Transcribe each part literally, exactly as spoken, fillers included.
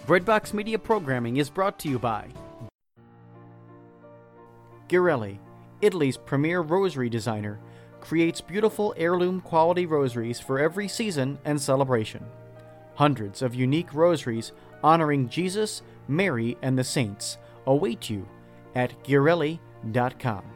Breadbox Media programming is brought to you by Ghirelli, Italy's premier rosary designer, creates beautiful heirloom quality rosaries for every season and celebration. Hundreds of unique rosaries honoring Jesus, Mary, and the saints await you at Ghirelli dot com.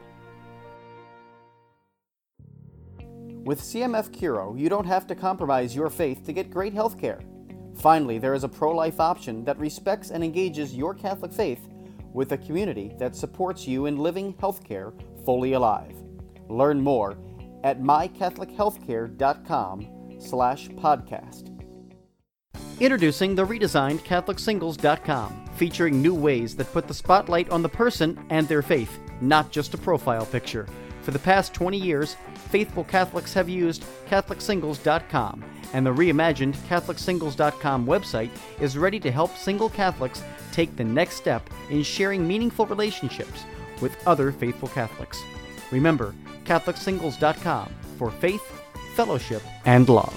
With C M F Curo, you don't have to compromise your faith to get great health care. Finally, there is a pro-life option that respects and engages your Catholic faith with a community that supports you in living healthcare fully alive. Learn more at my catholic healthcare dot com slash podcast. Introducing the redesigned catholic singles dot com, featuring new ways that put the spotlight on the person and their faith, not just a profile picture. For the past twenty years, faithful Catholics have used catholic singles dot com, and the reimagined catholic singles dot com website is ready to help single Catholics take the next step in sharing meaningful relationships with other faithful Catholics. Remember, catholic singles dot com for faith, fellowship, and love.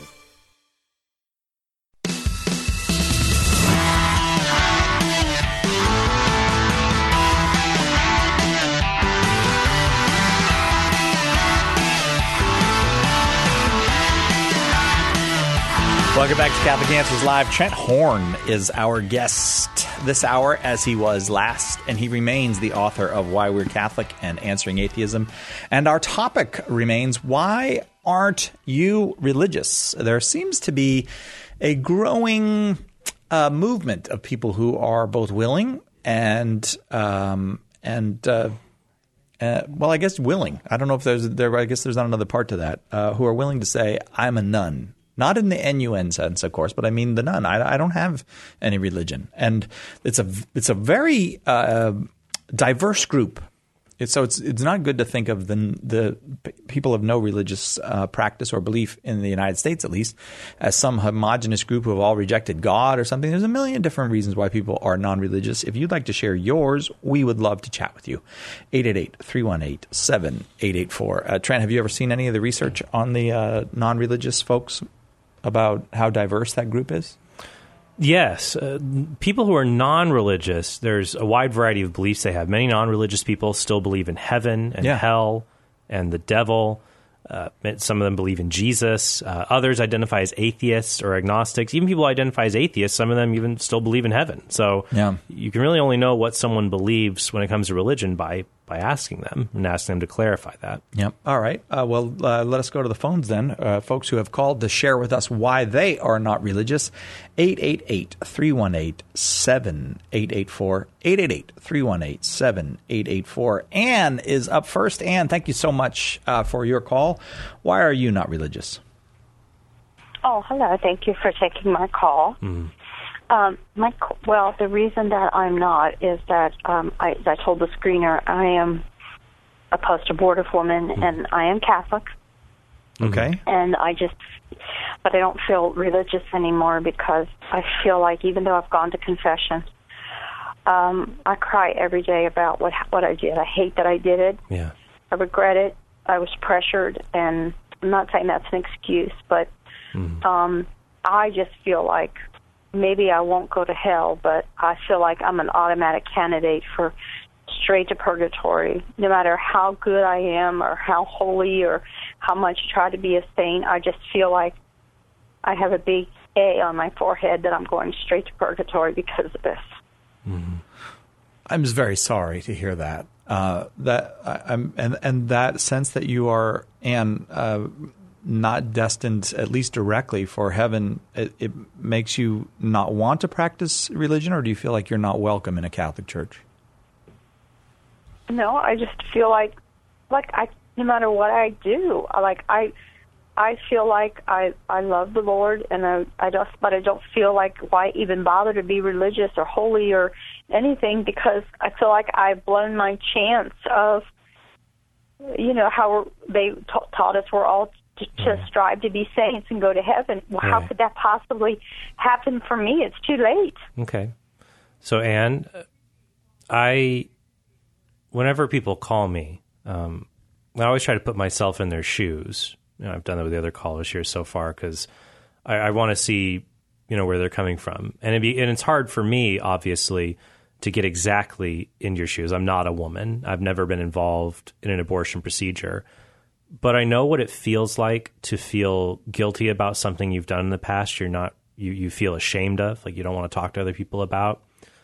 Welcome back to Catholic Answers Live. Trent Horn is our guest this hour, as he was last, and he remains the author of Why We're Catholic and Answering Atheism. And our topic remains, why aren't you religious? There seems to be a growing uh, movement of people who are both willing and um, and uh, uh, well, I guess willing. I don't know if there's there. I guess there's not another part to that. Uh, who are willing to say, "I'm a nun." Not in the N U N sense, of course, but I mean the nun. I, I don't have any religion, and it's a it's a very uh, diverse group. It's, so it's it's not good to think of the the people of no religious uh, practice or belief in the United States, at least, as some homogenous group who have all rejected God or something. There's a million different reasons why people are non-religious. If you'd like to share yours, we would love to chat with you. eight eight eight, three one eight, seven eight eight four. Uh, Trent, have you ever seen any of the research on the uh, non-religious folks about how diverse that group is? Yes. Uh, people who are non-religious, there's a wide variety of beliefs they have. Many non-religious people still believe in heaven and yeah. hell and the devil. Uh, some of them believe in Jesus. Uh, others identify as atheists or agnostics. Even people who identify as atheists, some of them even still believe in heaven. So yeah. you can really only know what someone believes when it comes to religion by by asking them and asking them to clarify that. Yep. All right. Uh, well, uh, let us go to the phones then. Uh, folks who have called to share with us why they are not religious. eight eight eight, three one eight, seven eight eight four. eight eight eight, three one eight, seven eight eight four. Anne is up first. Anne, thank you so much uh, for your call. Why are you not religious? Oh, hello. Thank you for taking my call. Mm-hmm. Um, my well, the reason that I'm not is that um, I, as I told the screener, I am a post-abortive woman, mm-hmm. and I am Catholic. Okay. And I just, but I don't feel religious anymore because I feel like even though I've gone to confession, um, I cry every day about what what I did. I hate that I did it. Yeah. I regret it. I was pressured, and I'm not saying that's an excuse, but mm-hmm. um, I just feel like maybe I won't go to hell, but I feel like I'm an automatic candidate for straight to purgatory. No matter how good I am or how holy or how much I try to be a saint, I just feel like I have a big A on my forehead that I'm going straight to purgatory because of this. Mm-hmm. I'm very sorry to hear that. Uh, that I, I'm and and that sense that you are, Anne, uh, not destined, at least directly, for heaven, it, it makes you not want to practice religion, or do you feel like you're not welcome in a Catholic church? No, I just feel like, like I, no matter what I do, I like I, I feel like I, I love the Lord, and I, I just, but I don't feel like why even bother to be religious or holy or anything, because I feel like I've blown my chance of, you know, how they ta- taught us we're all to, to strive to be saints and go to heaven. Well, right. How could that possibly happen for me? It's too late. Okay. So, Anne, I, whenever people call me, um, I always try to put myself in their shoes. You know, I've done that with the other callers here so far because I, I want to see you know, where they're coming from. And it'd be, and it's hard for me, obviously, to get exactly in your shoes. I'm not a woman. I've never been involved in an abortion procedure. But I know what it feels like to feel guilty about something you've done in the past you're not, you, you feel ashamed of, like you don't want to talk to other people about.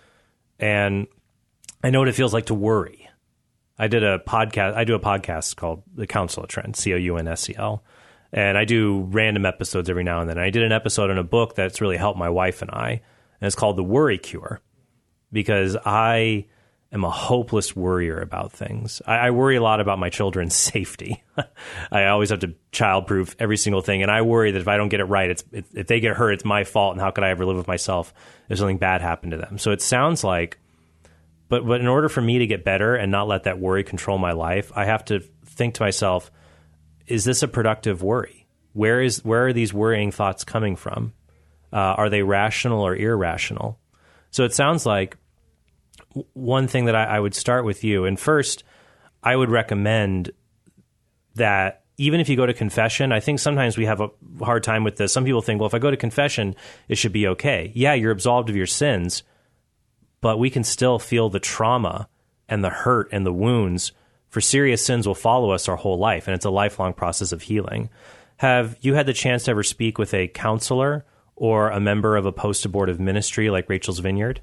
And I know what it feels like to worry. I did a podcast, I do a podcast called The Counsel of Trent, C O U N S E L. And I do random episodes every now and then. And I did an episode on a book that's really helped my wife and I, and it's called The Worry Cure, because I am a hopeless worrier about things. I, I worry a lot about my children's safety. I always have to childproof every single thing, and I worry that if I don't get it right, it's if, if they get hurt, it's my fault, and how could I ever live with myself if something bad happened to them? So it sounds like, but but in order for me to get better and not let that worry control my life, I have to think to myself, is this a productive worry? Where is where are these worrying thoughts coming from? Uh, are they rational or irrational? So it sounds like one thing that I, I would start with you, and first, I would recommend that even if you go to confession, I think sometimes we have a hard time with this. Some people think, well, if I go to confession, it should be okay. Yeah, you're absolved of your sins, but we can still feel the trauma and the hurt and the wounds, for serious sins will follow us our whole life, and it's a lifelong process of healing. Have you had the chance to ever speak with a counselor or a member of a post-abortive ministry like Rachel's Vineyard?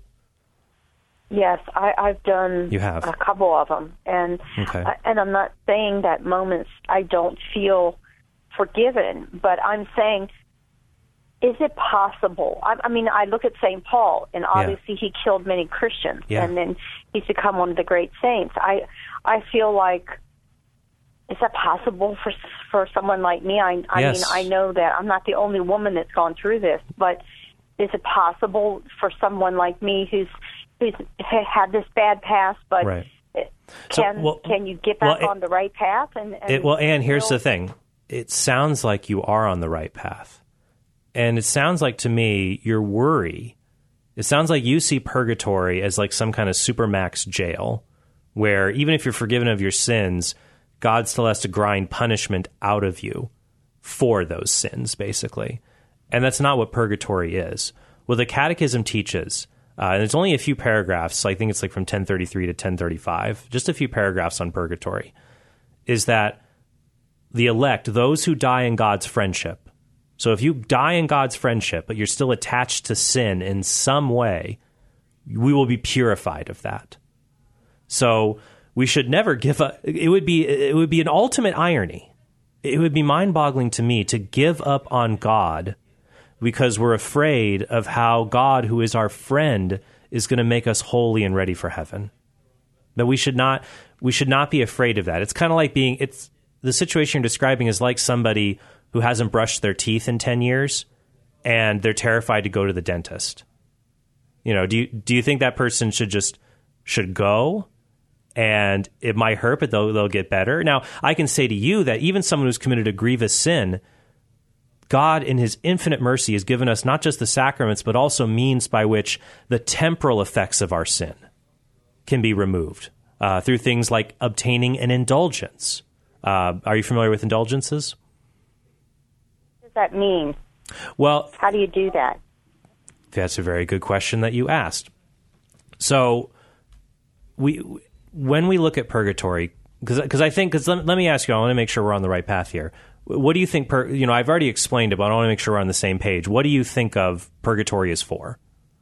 Yes, I, I've done you have. a couple of them, and okay. I, and I'm not saying that moments I don't feel forgiven, but I'm saying, is it possible? I, I mean, I look at Saint Paul, and obviously yeah. he killed many Christians, yeah. and then he's become one of the great saints. I I feel like, is that possible for for someone like me? I, I yes. mean, I know that I'm not the only woman that's gone through this, but is it possible for someone like me who's who's had this bad past, but right. can so, well, can you get back well, on the right path? And, and it, well, Anne, here's know? the thing. It sounds like you are on the right path. And it sounds like to me, your worry, it sounds like you see purgatory as like some kind of supermax jail, where even if you're forgiven of your sins, God still has to grind punishment out of you for those sins, basically. And that's not what purgatory is. What the Catechism teaches, uh, and it's only a few paragraphs, so I think it's like from ten thirty-three to ten thirty-five, just a few paragraphs on purgatory, is that the elect, those who die in God's friendship, so if you die in God's friendship, but you're still attached to sin in some way, we will be purified of that. So we should never give up. It would be it would be an ultimate irony. It would be mind-boggling to me to give up on God because we're afraid of how God, who is our friend, is going to make us holy and ready for heaven. That we should not we should not be afraid of that. It's kind of like being it's the situation you're describing is like somebody who hasn't brushed their teeth in ten years and they're terrified to go to the dentist. You know, do you do you think that person should just should go? And it might hurt, but they'll, they'll get better. Now, I can say to you that even someone who's committed a grievous sin, God, in his infinite mercy, has given us not just the sacraments, but also means by which the temporal effects of our sin can be removed uh, through things like obtaining an indulgence. Uh, are you familiar with indulgences? What does that mean? Well, how do you do that? That's a very good question that you asked. So we... when we look at purgatory, because I think, because let, let me ask you, I want to make sure we're on the right path here. What do you think, pur- you know, I've already explained it, but I want to make sure we're on the same page. What do you think of purgatory is for?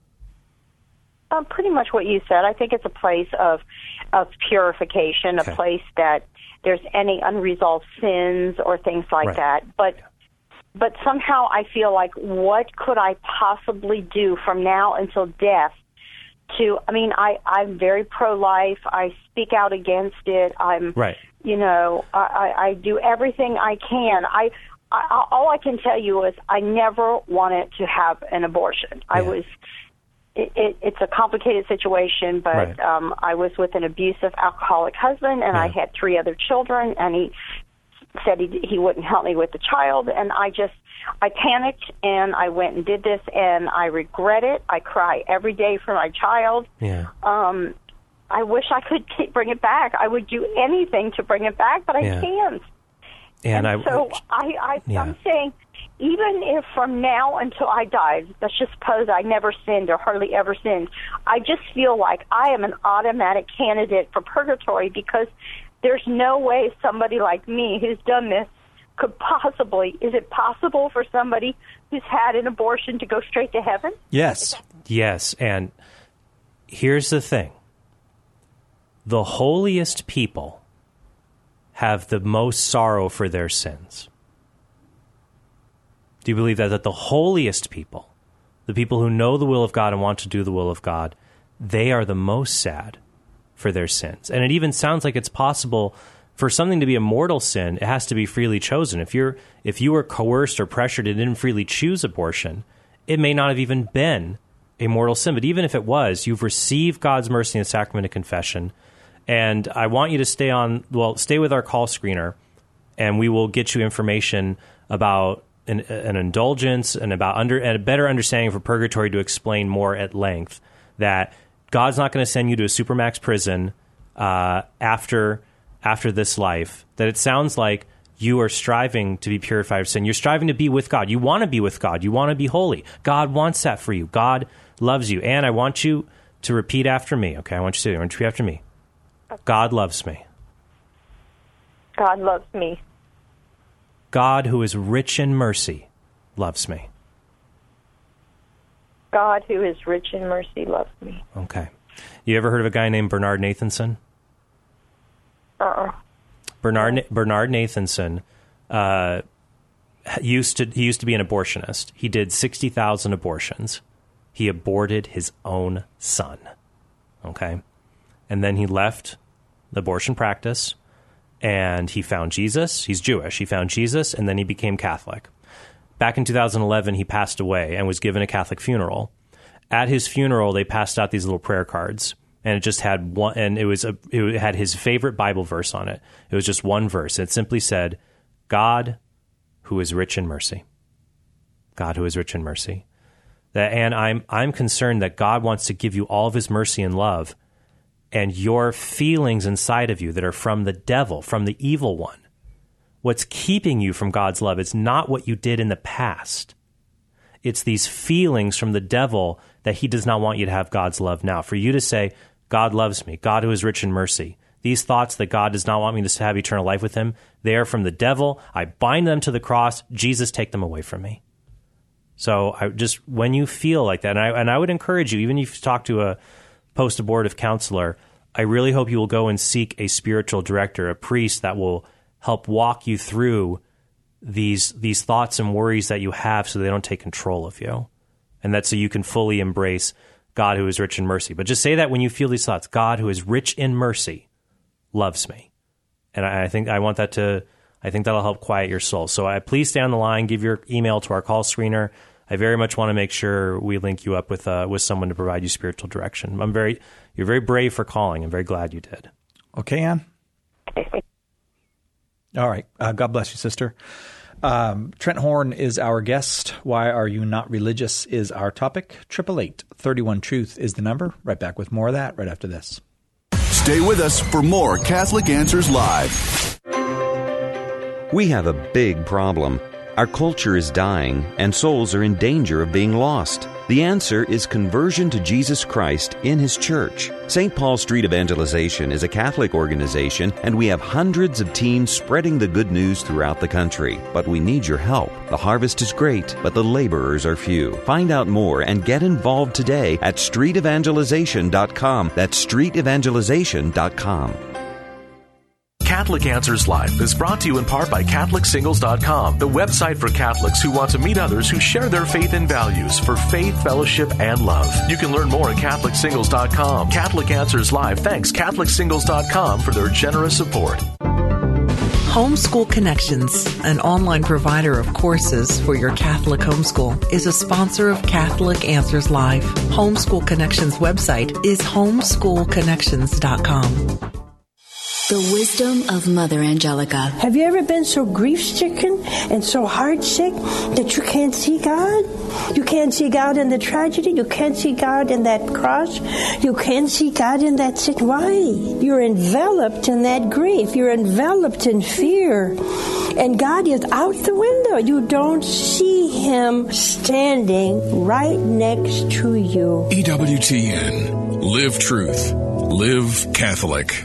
Um, pretty much what you said. I think it's a place of of purification, a okay. place that there's any unresolved sins or things like right. that. But but somehow I feel like, what could I possibly do from now until death to, I mean, I, I'm very pro-life. I speak out against it. I'm, right. you know, I, I, I do everything I can. I, I, all I can tell you is I never wanted to have an abortion. Yeah. I was, it, it, it's a complicated situation, but right. um, I was with an abusive alcoholic husband, and yeah. I had three other children, and he said he, he wouldn't help me with the child, and I just, I panicked, and I went and did this, and I regret it. I cry every day for my child. Yeah. Um, I wish I could t- bring it back. I would do anything to bring it back, but I yeah. can't. And, and I, so I, I, yeah. I'm saying, even if from now until I died, let's just suppose I never sinned or hardly ever sinned, I just feel like I am an automatic candidate for purgatory, because there's no way somebody like me who's done this could possibly, is it possible for somebody who's had an abortion to go straight to heaven? Yes. Yes, and here's the thing. The holiest people have the most sorrow for their sins. Do you believe that? That the holiest people, the people who know the will of God and want to do the will of God, they are the most sad for their sins. And it even sounds like it's possible for something to be a mortal sin, it has to be freely chosen. If you're if you were coerced or pressured and didn't freely choose abortion, it may not have even been a mortal sin. But even if it was, you've received God's mercy in the sacrament of confession. And I want you to stay on, well, stay with our call screener, and we will get you information about an, an indulgence and about under and a better understanding for purgatory to explain more at length that God's not going to send you to a supermax prison uh, after after this life. That it sounds like you are striving to be purified of sin. You're striving to be with God. You want to be with God. You want to be holy. God wants that for you. God loves you. And I want you to repeat after me. Okay, I want you to, I want you to repeat after me. God loves me. God loves me. God, who is rich in mercy, loves me. God, who is rich in mercy, loves me. Okay. You ever heard of a guy named Bernard Nathanson? Uh-uh. Bernard Bernard Nathanson uh, used to he used to be an abortionist. He did sixty thousand abortions. He aborted his own son. Okay? And then he left the abortion practice, and he found Jesus. He's Jewish. He found Jesus, and then he became Catholic. Back in two thousand eleven, he passed away and was given a Catholic funeral. At his funeral, they passed out these little prayer cards, and it just had one, and it was a, it had his favorite Bible verse on it. It was just one verse. It simply said, "God, who is rich in mercy." God, who is rich in mercy. That, and I'm I'm concerned that God wants to give you all of His mercy and love, and your feelings inside of you that are from the devil, from the evil one. What's keeping you from God's love? It's not what you did in the past. It's these feelings from the devil that he does not want you to have God's love now. For you to say, God loves me, God who is rich in mercy. These thoughts that God does not want me to have eternal life with Him, they are from the devil. I bind them to the cross. Jesus, take them away from me. So I just, when you feel like that, and I, and I would encourage you, even if you talk to a post-abortive counselor, I really hope you will go and seek a spiritual director, a priest that will help walk you through these these thoughts and worries that you have so they don't take control of you. And that's so you can fully embrace God who is rich in mercy. But just say that when you feel these thoughts, God who is rich in mercy loves me. And I, I think I want that to, I think that'll help quiet your soul. So I, please stay on the line, give your email to our call screener. I very much want to make sure we link you up with uh, with someone to provide you spiritual direction. I'm very, you're very brave for calling. I'm very glad you did. Okay, Ann? All right. Uh, God bless you, sister. Um, Trent Horn is our guest. Why Are You Not Religious is our topic. eight eight eight, three one, truth is the number. Right back with more of that right after this. Stay with us for more Catholic Answers Live. We have a big problem. Our culture is dying, and souls are in danger of being lost. The answer is conversion to Jesus Christ in His church. Saint Paul Street Evangelization is a Catholic organization, and we have hundreds of teams spreading the good news throughout the country. But we need your help. The harvest is great, but the laborers are few. Find out more and get involved today at street evangelization dot com. That's street evangelization dot com. Catholic Answers Live is brought to you in part by Catholic Singles dot com, the website for Catholics who want to meet others who share their faith and values for faith, fellowship, and love. You can learn more at Catholic Singles dot com. Catholic Answers Live thanks Catholic Singles dot com for their generous support. Homeschool Connections, an online provider of courses for your Catholic homeschool, is a sponsor of Catholic Answers Live. Homeschool Connections website is homeschool connections dot com. The wisdom of Mother Angelica. Have you ever been so grief-stricken and so heart-sick that you can't see God? You can't see God in the tragedy. You can't see God in that cross. You can't see God in that situation. Why? You're enveloped in that grief. You're enveloped in fear. And God is out the window. You don't see Him standing right next to you. E W T N. Live truth. Live Catholic.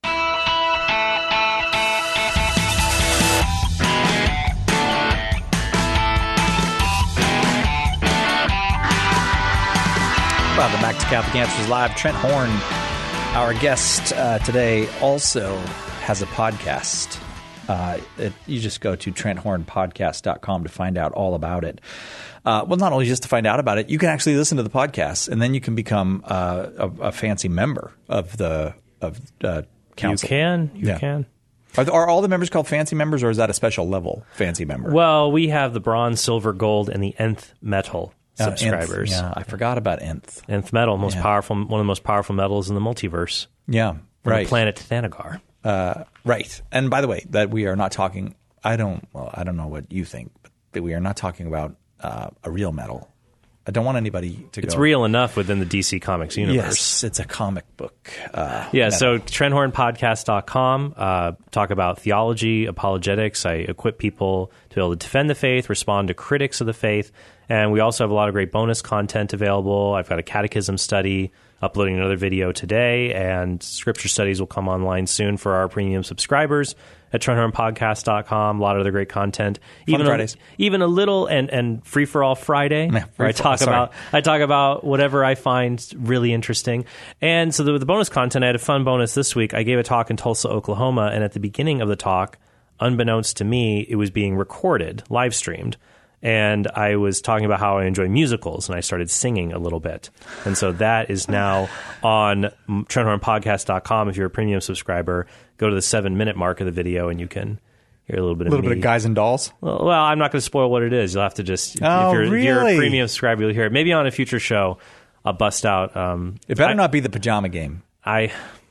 Welcome back to Catholic Answers Live. Trent Horn, our guest uh, today, also has a podcast. Uh, it, you just go to trent horn podcast dot com to find out all about it. Uh, well, not only just to find out about it, you can actually listen to the podcast, and then you can become uh, a, a fancy member of the of uh, council. You can. You yeah. can. Are, are all the members called fancy members, or is that a special level fancy member? Well, we have the bronze, silver, gold, and the nth metal subscribers. Uh, nth, yeah, I forgot about nth. Nth metal, most yeah. powerful, one of the most powerful metals in the multiverse. Yeah, right. The planet Thanagar. Uh, right. And by the way, that we are not talking. I don't. Well, I don't know what you think, but that we are not talking about uh, a real metal. I don't want anybody to It's go. real enough within the D C Comics universe. Yes, it's a comic book. Uh, yeah, metal. so trent horn podcast dot com, uh, talk about theology, apologetics. I equip people to be able to defend the faith, respond to critics of the faith, and we also have a lot of great bonus content available. I've got a catechism study, uploading another video today, and scripture studies will come online soon for our premium subscribers at trent horn podcast dot com. A lot of other great content. Fun Even Fridays. A, even a little and, and Free for All Friday, Yeah, where I free for- talk sorry. about I talk about whatever I find really interesting. And so the, the bonus content, I had a fun bonus this week. I gave a talk in Tulsa, Oklahoma, and at the beginning of the talk, unbeknownst to me, it was being recorded, live streamed. And I was talking about how I enjoy musicals, and I started singing a little bit. And so that is now on trent horn podcast dot com. If you're a premium subscriber, go to the seven-minute mark of the video, and you can hear a little bit a little of me. bit of Guys and Dolls. Well, well I'm not going to spoil what it is. You'll have to just, Oh, if, you're, if you're a really? premium subscriber, you'll hear it. Maybe on a future show, I'll bust out. Um, It better I, not be the pajama game. I,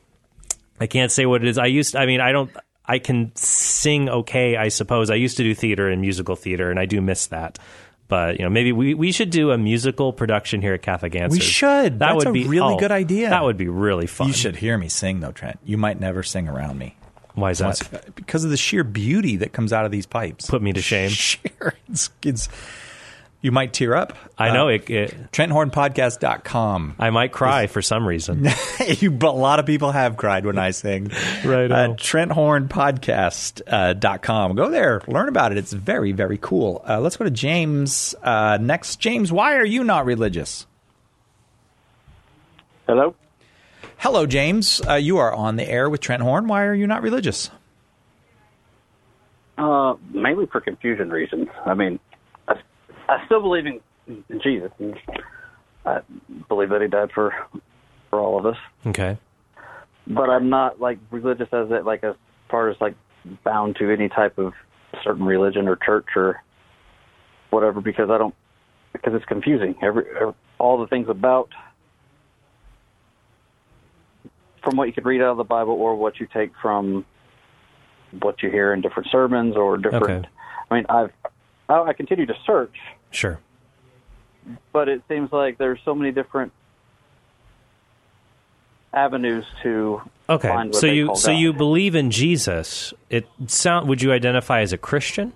I can't say what it is. I used, I mean, I don't, I can sing okay, I suppose. I used to do theater and musical theater, and I do miss that. But, you know, maybe we, we should do a musical production here at Catholic Answers. We should. That That's would a be really oh, good idea. That would be really fun. You should hear me sing, though, Trent. You might never sing around me. Why is Once- that? Because of the sheer beauty that comes out of these pipes. Put me to shame. Sheer, it's, it's, you might tear up. I know Uh, it. it trent horn podcast dot com. I might cry for some reason. you, but a lot of people have cried when I sing. Right Uh, on. trent horn podcast dot com. Go there. Learn about it. It's very, very cool. Uh, let's go to James uh, next. James, why are you not religious? Hello? Hello, James. Uh, you are on the air with Trent Horn. Why are you not religious? Uh, mainly for confusion reasons. I mean, I, I still believe in, in Jesus. And I believe that he died for for all of us. Okay. But I'm not, like, religious as it, like, as far as, like, bound to any type of certain religion or church or whatever, because I don't, because it's confusing. Every, every all the things about, from what you could read out of the Bible or what you take from what you hear in different sermons or different. Okay. I mean, I've I, I continue to search, Sure. but it seems like there's so many different avenues to Okay. find what So they you call so God. you believe in Jesus. It sound would you identify as a Christian?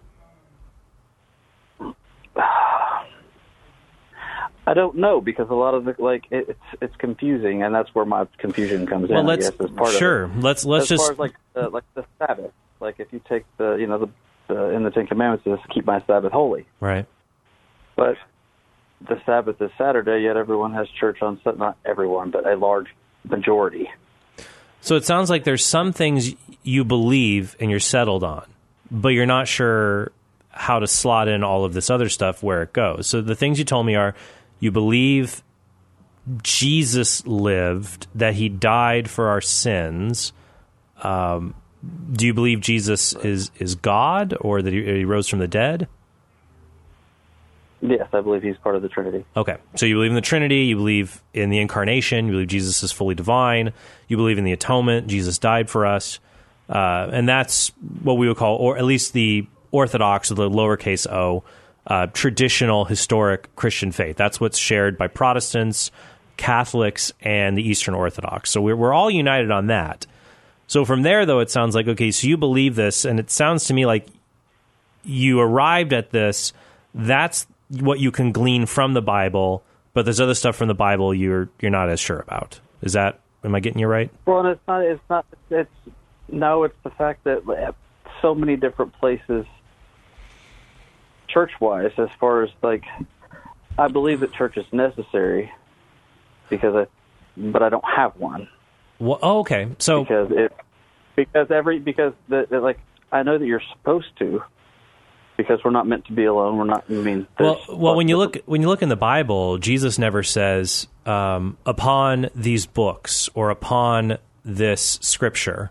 I don't know, because a lot of the, like, it, it's it's confusing, and that's where my confusion comes Well, in. let's I guess, as part sure. Of it. Let's let's as just far as like uh, like the Sabbath. Like, if you take the you know the, the in the Ten Commandments is to keep my Sabbath holy, right. but the Sabbath is Saturday. Yet everyone has church on Sunday. Not everyone, but a large majority. So it sounds like there's some things you believe and you're settled on, but you're not sure how to slot in all of this other stuff where it goes. So the things you told me are you believe Jesus lived, that he died for our sins. Um, do you believe Jesus is, is God, or that he, he rose from the dead? Yes, I believe he's part of the Trinity. Okay, so you believe in the Trinity, you believe in the Incarnation, you believe Jesus is fully divine, you believe in the atonement, Jesus died for us. Uh, and that's what we would call, or at least the Orthodox, or the lowercase o, uh, traditional, historic Christian faith. That's what's shared by Protestants, Catholics, and the Eastern Orthodox. So we're, we're all united on that. So from there, though, it sounds like, okay, so you believe this, and it sounds to me like you arrived at this. That's what you can glean from the Bible, but there's other stuff from the Bible you're you're not as sure about. Is that, am I getting you right? Well, and it's not, it's not, it's, no, it's the fact that at so many different places, church-wise, as far as, like, I believe that church is necessary, because I, but I don't have one. Well, oh, okay. So because it, because every, because the, the, like, I know that you're supposed to, because we're not meant to be alone. We're not. I mean, well, well, when you look when you look in the Bible, Jesus never says um, upon these books or upon this scripture,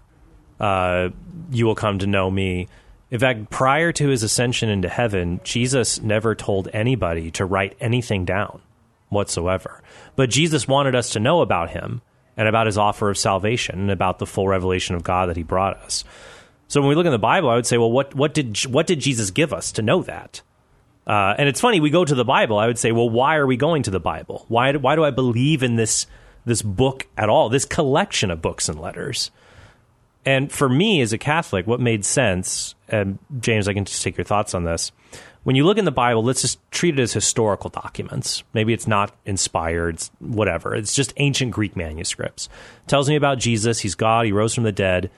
uh, you will come to know me. In fact, prior to his ascension into heaven, Jesus never told anybody to write anything down whatsoever. But Jesus wanted us to know about him and about his offer of salvation and about the full revelation of God that he brought us. So when we look in the Bible, I would say, well, what what did what did Jesus give us to know that? Uh, and it's funny, we go to the Bible. I would say, well, why are we going to the Bible? Why do, why do I believe in this this book at all? This collection of books and letters. And for me, as a Catholic, what made sense, and James, I can just take your thoughts on this. When you look in the Bible, let's just treat it as historical documents. Maybe it's not inspired, it's whatever. It's just ancient Greek manuscripts. It tells me about Jesus. He's God. He rose from the dead.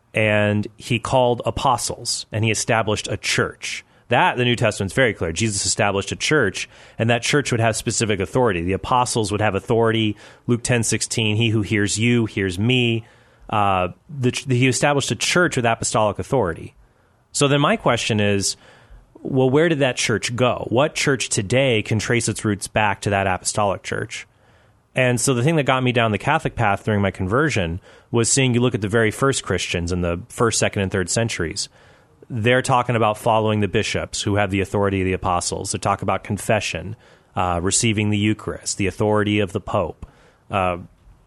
And he called apostles, and he established a church. That, the New Testament's very clear. Jesus established a church, and that church would have specific authority. The apostles would have authority. Luke ten sixteen, he who hears you, hears me. Uh, the, he established a church with apostolic authority. So then my question is, well, where did that church go? What church today can trace its roots back to that apostolic church? And so the thing that got me down the Catholic path during my conversion was seeing, you look at the very first Christians in the first, second, and third centuries. They're talking about following the bishops who have the authority of the apostles. They talk about confession, uh, receiving the Eucharist, the authority of the Pope. Uh,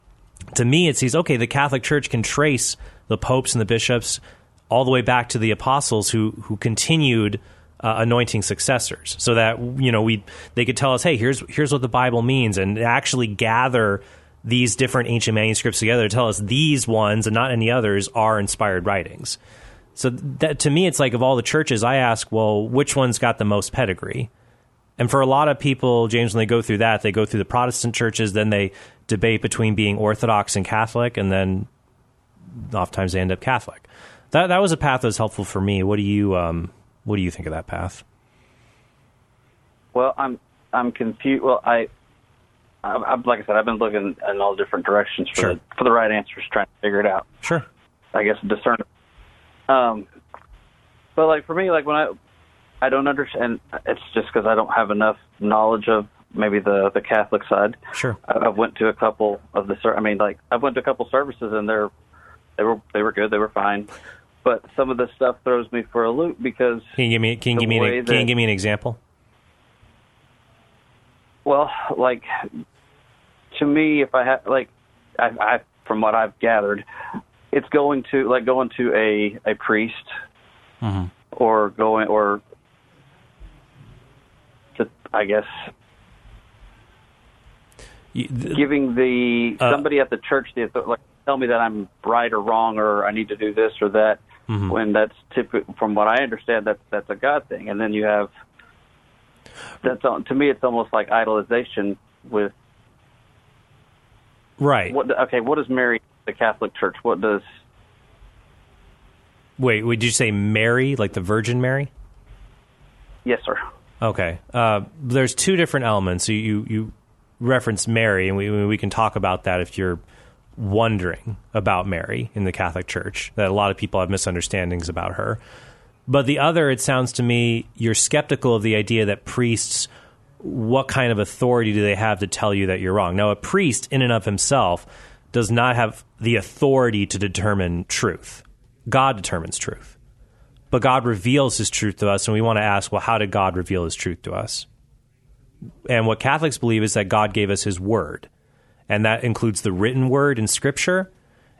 to me, it seems, okay, the Catholic Church can trace the popes and the bishops all the way back to the apostles who who continued Uh, anointing successors, so that, you know, we they could tell us, hey, here's here's what the Bible means, and actually gather these different ancient manuscripts together to tell us these ones and not any others are inspired writings. So that, to me, it's like, of all the churches, I ask, well, which one's got the most pedigree? And for a lot of people, James, when they go through that, they go through the Protestant churches, then they debate between being Orthodox and Catholic, and then oftentimes they end up Catholic. That that was a path that was helpful for me. What do you um, What do you think of that path? Well, I'm I'm confused. Well, I, I, I like I said, I've been looking in all different directions for Sure. the for the right answers, trying to figure it out. Sure. I guess discern. Um, but like for me, like when I I don't understand. It's just because I don't have enough knowledge of maybe the the Catholic side. Sure. I, I went to a couple of the. ser- I mean, like I went to a couple services and they're they were they were good. They were fine. But some of this stuff throws me for a loop because Can you give me can you the give me way an, can you that- give me an example? Well, like to me, if I have like, I, I from what I've gathered, it's going to like going to a a priest Mm-hmm. or going or to, I guess You, th- giving the Uh, somebody at the church the author- like tell me that I'm right or wrong or I need to do this or that. Mhm. When that's typical, from what I understand, that's that's a God thing. And then you have that's on, to me, it's almost like idolization with right. what. Okay, what does Mary, the Catholic Church? What does Wait, would you say Mary, like the Virgin Mary? Yes, sir. Okay. Uh, there's two different elements. You you, you reference Mary, and we we can talk about that if you're wondering about Mary in the Catholic Church, that a lot of people have misunderstandings about her. But the other, it sounds to me, you're skeptical of the idea that priests, what kind of authority do they have to tell you that you're wrong? Now, a priest in and of himself does not have the authority to determine truth. God determines truth. But God reveals his truth to us, and we want to ask, well, how did God reveal his truth to us? And what Catholics believe is that God gave us his word. And that includes the written word in Scripture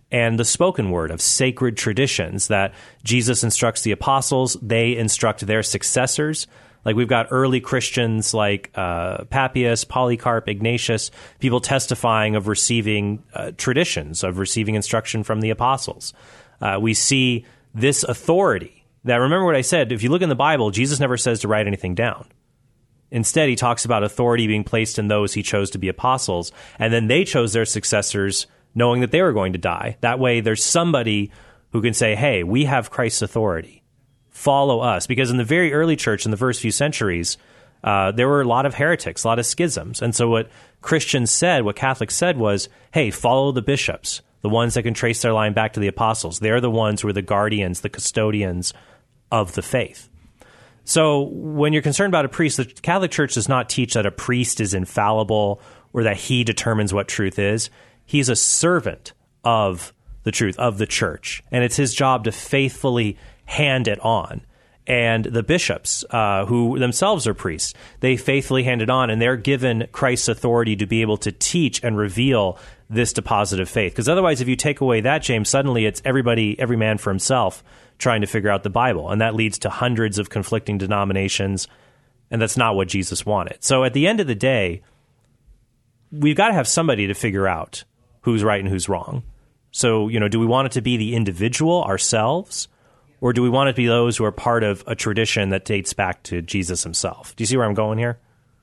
and the spoken word of sacred traditions that Jesus instructs the apostles, they instruct their successors. Like we've got early Christians like uh, Papias, Polycarp, Ignatius, people testifying of receiving uh, traditions, of receiving instruction from the apostles. Uh, we see this authority that, remember what I said, if you look in the Bible, Jesus never says to write anything down. Instead, he talks about authority being placed in those he chose to be apostles, and then they chose their successors knowing that they were going to die. That way, there's somebody who can say, hey, we have Christ's authority. Follow us. Because in the very early church, in the first few centuries, uh, there were a lot of heretics, a lot of schisms. And so what Christians said, what Catholics said was, hey, follow the bishops, the ones that can trace their line back to the apostles. They're the ones who are the guardians, the custodians of the faith. So when you're concerned about a priest, the Catholic Church does not teach that a priest is infallible or that he determines what truth is. He's a servant of the truth, of the church, and it's his job to faithfully hand it on. And the bishops, uh, who themselves are priests, they faithfully hand it on, and they're given Christ's authority to be able to teach and reveal this deposit of faith. Because otherwise, if you take away that, James, suddenly it's everybody, every man for himself, trying to figure out the Bible. And that leads to hundreds of conflicting denominations, and that's not what Jesus wanted. So at the end of the day, we've got to have somebody to figure out who's right and who's wrong. So, you know, do we want it to be the individual ourselves, or do we want it to be those who are part of a tradition that dates back to Jesus himself? Do you see where I'm going here?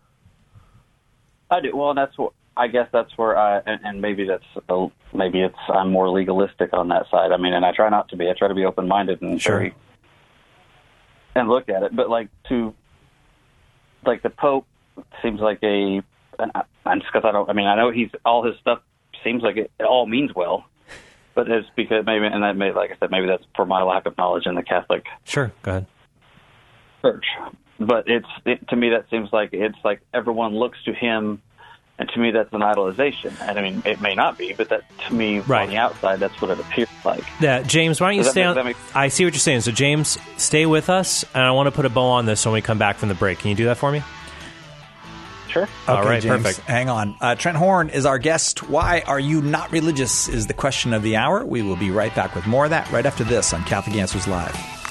I do. Well, that's what I guess that's where I, and, and maybe that's a, maybe it's I'm more legalistic on that side. I mean, and I try not to be. I try to be open minded and sure. very, and look at it. But like to, like the Pope seems like a, and I, I'm just because I don't. I mean, I know he's all his stuff seems like it, it all means well, but it's because maybe, and that may, like I said, maybe that's for my lack of knowledge in the Catholic. Sure, go ahead. Church, but it's it, to me that seems like it's like everyone looks to him. And to me, that's an idolization. And I mean, it may not be, but that to me, right. on the outside, that's what it appears like. Yeah, James, why don't you Does stay that on? make, I see what you're saying. So, James, stay with us, and I want to put a bow on this when we come back from the break. Can you do that for me? Sure. All okay, right, James, perfect. Hang on. Uh, Trent Horn is our guest. Why are you not religious is the question of the hour. We will be right back with more of that right after this on Catholic Answers Live.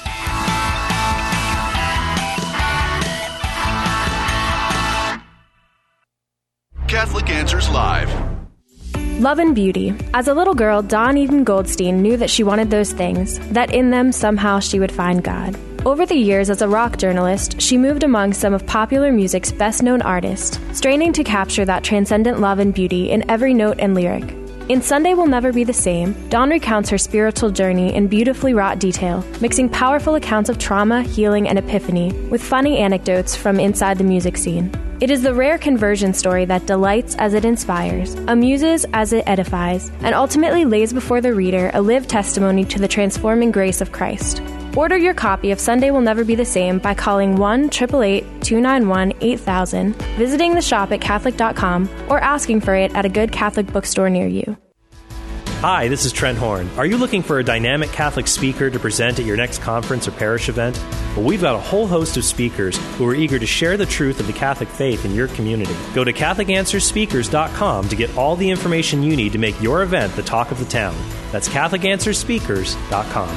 Catholic Answers Live. Love and beauty. As a little girl, Dawn Eden Goldstein knew that she wanted those things, that in them somehow she would find God. Over the years as a rock journalist, she moved among some of popular music's best-known artists, straining to capture that transcendent love and beauty in every note and lyric. In Sunday Will Never Be the Same, Dawn recounts her spiritual journey in beautifully wrought detail, mixing powerful accounts of trauma, healing, and epiphany with funny anecdotes from inside the music scene. It is the rare conversion story that delights as it inspires, amuses as it edifies, and ultimately lays before the reader a lived testimony to the transforming grace of Christ. Order your copy of Sunday Will Never Be the Same by calling one eight eight eight, two nine one, eight thousand, visiting the shop at Catholic dot com, or asking for it at a good Catholic bookstore near you. Hi, this is Trent Horn. Are you looking for a dynamic Catholic speaker to present at your next conference or parish event? Well, we've got a whole host of speakers who are eager to share the truth of the Catholic faith in your community. Go to Catholic Answers Speakers dot com to get all the information you need to make your event the talk of the town. That's Catholic Answers Speakers dot com.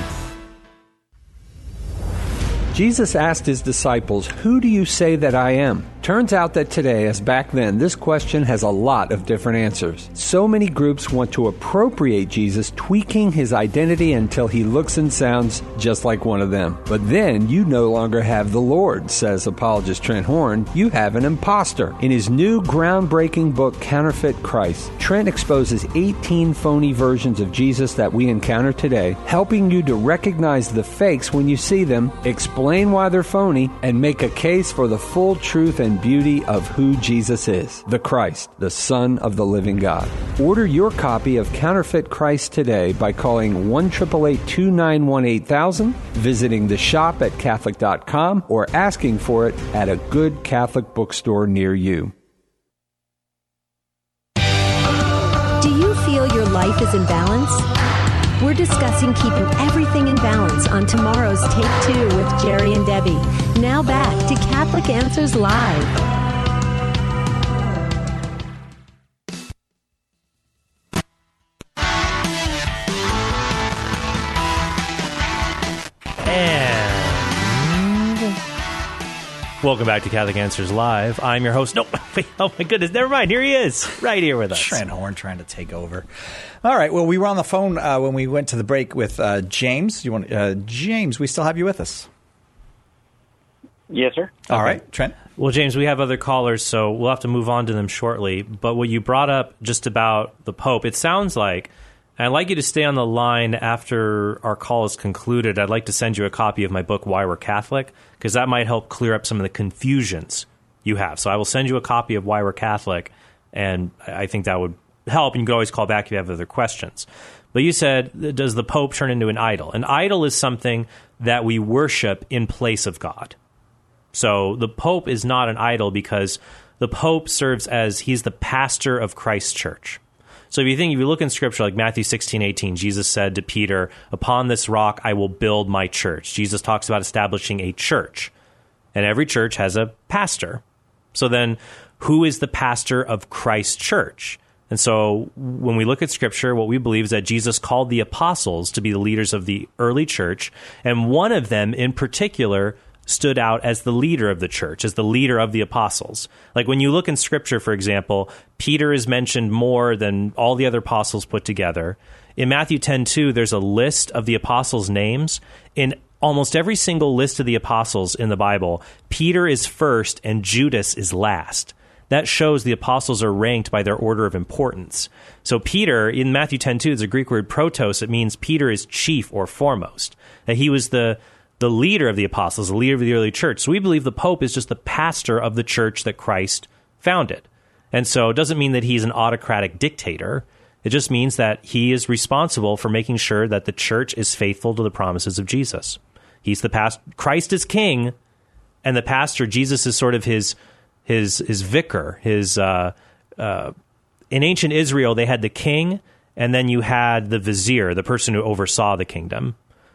Jesus asked his disciples, "Who do you say that I am?" Turns out that today, as back then, this question has a lot of different answers. So many groups want to appropriate Jesus, tweaking his identity until he looks and sounds just like one of them. But then you no longer have the Lord, says apologist Trent Horn. You have an imposter. In his new groundbreaking book, Counterfeit Christ, Trent exposes eighteen phony versions of Jesus that we encounter today, helping you to recognize the fakes when you see them, explain why they're phony, and make a case for the full truth and beauty of who Jesus is, the Christ, the Son of the living God. Order your copy of Counterfeit Christ today by calling one eight eight eight, two nine one, eight thousand, visiting the shop at Catholic dot com, or asking for it at a good Catholic bookstore near you. Do you feel your life is in balance? We're discussing keeping everything in balance on tomorrow's Take Two with Jerry and Debbie. Now back to Catholic Answers Live. Welcome back to Catholic Answers Live. I'm your host. No, wait, oh my goodness, never mind. Here he is, right here with us. Trent Horn trying to take over. All right. Well, we were on the phone uh, when we went to the break with uh, James. You want uh, James? We still have you with us. Yes, sir. All Okay. right, Trent. Well, James, we have other callers, so we'll have to move on to them shortly. But what you brought up just about the Pope, it sounds like, and I'd like you to stay on the line after our call is concluded. I'd like to send you a copy of my book, Why We're Catholic, because that might help clear up some of the confusions you have. So I will send you a copy of Why We're Catholic, and I think that would help. And you can always call back if you have other questions. But you said, does the Pope turn into an idol? An idol is something that we worship in place of God. So the Pope is not an idol because the Pope serves as, he's the pastor of Christ's church. So if you think, if you look in Scripture, like Matthew sixteen eighteen, Jesus said to Peter, upon this rock I will build my church. Jesus talks about establishing a church. And every church has a pastor. So then, who is the pastor of Christ's church? And so when we look at Scripture, what we believe is that Jesus called the apostles to be the leaders of the early church. And one of them in particular stood out as the leader of the church, as the leader of the apostles. Like when you look in Scripture, for example, Peter is mentioned more than all the other apostles put together. In Matthew ten two, there's a list of the apostles' names. In almost every single list of the apostles in the Bible, Peter is first and Judas is last. That shows the apostles are ranked by their order of importance. So Peter, in Matthew ten two, is a Greek word protos. It means Peter is chief or foremost. That he was the the leader of the apostles, the leader of the early church. So we believe the Pope is just the pastor of the church that Christ founded. And so it doesn't mean that he's an autocratic dictator. It just means that he is responsible for making sure that the church is faithful to the promises of Jesus. He's the past. Christ is king, and the pastor, Jesus, is sort of his his his vicar. His uh, uh, in ancient Israel, they had the king, and then you had the vizier, the person who oversaw the kingdom.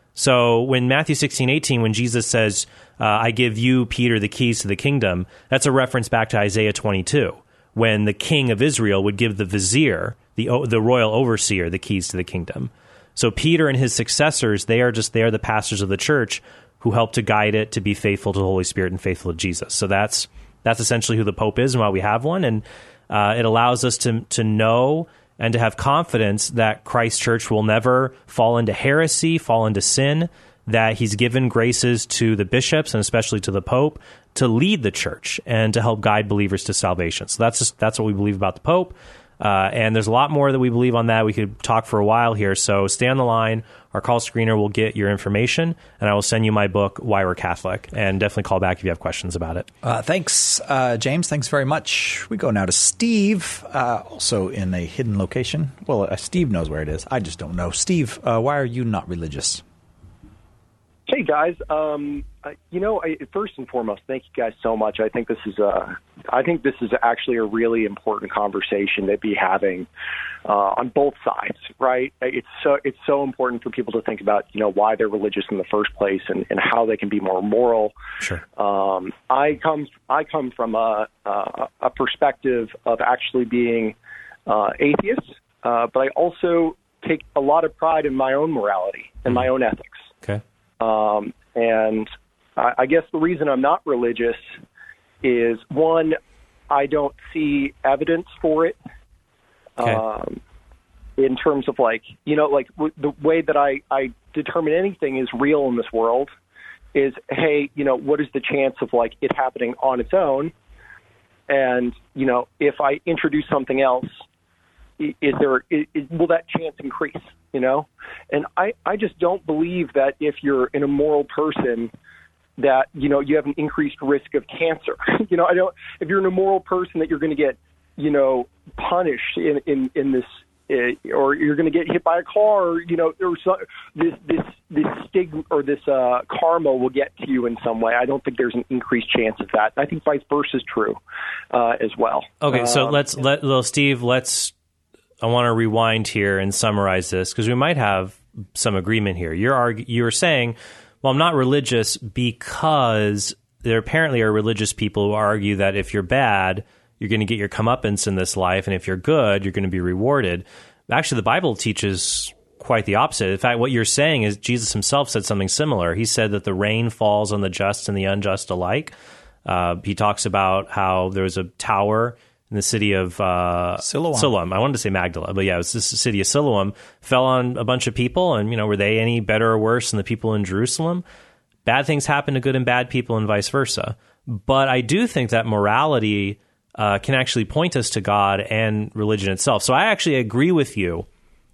So when Matthew sixteen eighteen, when Jesus says, uh, I give you, Peter, the keys to the kingdom, that's a reference back to Isaiah twenty-two, when the king of Israel would give the vizier, the the royal overseer, the keys to the kingdom. So Peter and his successors, they are just, they are the pastors of the church who help to guide it to be faithful to the Holy Spirit and faithful to Jesus. So that's that's essentially who the Pope is and why we have one. And uh, it allows us to to know and to have confidence that Christ's church will never fall into heresy, fall into sin, that he's given graces to the bishops and especially to the Pope to lead the church and to help guide believers to salvation. So that's just, that's what we believe about the Pope. Uh, and there's a lot more that we believe on that. We could talk for a while here. So stay on the line. Our call screener will get your information, and I will send you my book, Why We're Catholic. And definitely call back if you have questions about it. Uh, thanks, uh, James. Thanks very much. We go now to Steve, uh, also in a hidden location. Well, uh, Steve knows where it is. I just don't know. Steve, uh, why are you not religious? Hey, guys. Um, I, you know, I, first and foremost, thank you guys so much. I think this is a, I think this is actually a really important conversation to be having uh, on both sides, right? It's so it's so important for people to think about, you know, why they're religious in the first place and, and how they can be more moral. Sure. Um, I come I come from a a, a perspective of actually being uh, atheist, uh, but I also take a lot of pride in my own morality and my own ethics. Okay. Um, and I, I guess the reason I'm not religious is, one, I don't see evidence for it. Okay. Um, in terms of like, you know, like w- the way that I, I determine anything is real in this world is, hey, you know, what is the chance of like it happening on its own? And, you know, if I introduce something else, is there, is, will that chance increase, you know? And I, I just don't believe that if you're an immoral person that, you know, you have an increased risk of cancer. you know, I don't, if you're an immoral person that you're going to get, you know, punished in, in, in this, uh, or you're going to get hit by a car, or, you know, or so, this, this, this stigma or this uh, karma will get to you in some way. I don't think there's an increased chance of that. I think vice versa is true uh, as well. Okay. So um, let's let, well, Steve, let's, I want to rewind here and summarize this because we might have some agreement here. You're argu- you're saying, well, I'm not religious because there apparently are religious people who argue that if you're bad, you're going to get your comeuppance in this life, and if you're good, you're going to be rewarded. Actually, the Bible teaches quite the opposite. In fact, what you're saying is Jesus himself said something similar. He said that the rain falls on the just and the unjust alike. Uh, he talks about how there was a tower in the city of uh, Siloam. Siloam. I wanted to say Magdala, but yeah, it was this city of Siloam. Fell on a bunch of people, and you know, were they any better or worse than the people in Jerusalem? Bad things happen to good and bad people, and vice versa. But I do think that morality uh, can actually point us to God and religion itself. So I actually agree with you